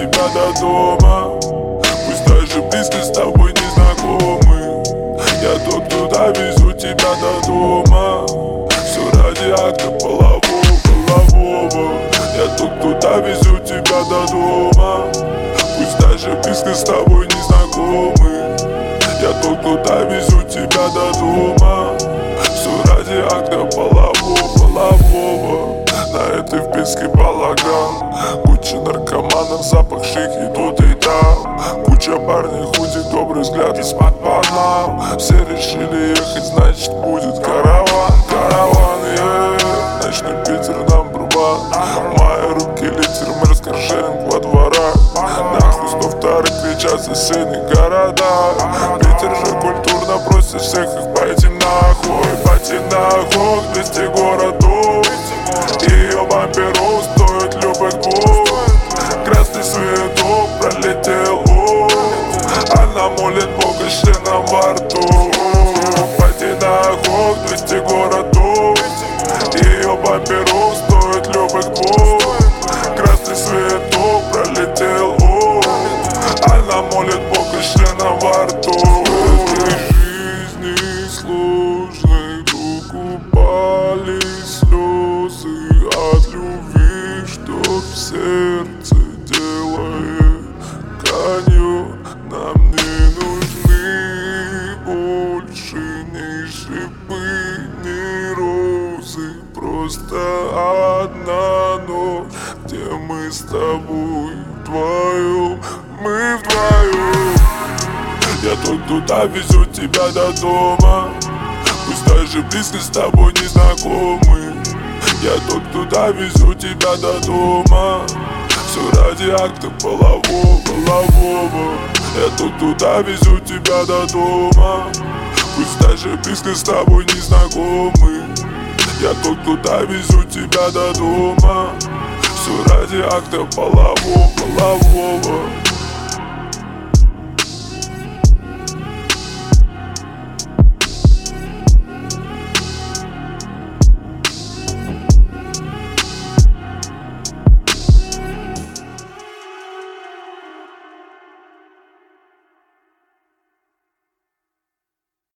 тебя до дома. Пусть даже близко с тобой не знакомы. Я тот, кто довезу тебя до дома. Все ради акта полового. Я тот, кто довезу тебя до дома. Пусть даже близко с тобой не знакомы. Я тот, кто довезу тебя до дома. Все ради акта полового. На этой вписке балаган. Куча наркоманов, запахших и тут и там. Куча парней худик, добрый взгляд из-под панам. Все решили ехать, значит будет караван. Ночной Питер number one. Мои руки литер, мы раскоржаем во дворах. Нахуй 102 кричат в соседних городах. Питер же культурно просит всех их пойти нахуй. Пойти нахуй, 200 городов. Ее бамперов стоит любых двух. Красный светок пролетел, она молит Бога членом во рту. Пойти нахуй, 200 городов. Ее бамперов стоит любых двух. Красный светок пролетел, она молит Бога членом во рту. В этой жизни сложной упали слезы от любви, что в сердце делает каньон. Нам не нужны больше ни шипы, ни розы. Просто одна ночь, где мы с тобой вдвоем. Мы вдвоем. Я тот, кто довезу тебя до дома. Пусть даже близко с тобой не знакомы. Я тот, кто довезу тебя до дома. Все ради акта полового. Я тот, кто довезу тебя до дома. Пусть даже близко с тобой не знакомы. Я тот, кто довезу тебя до дома. Все ради акта полового.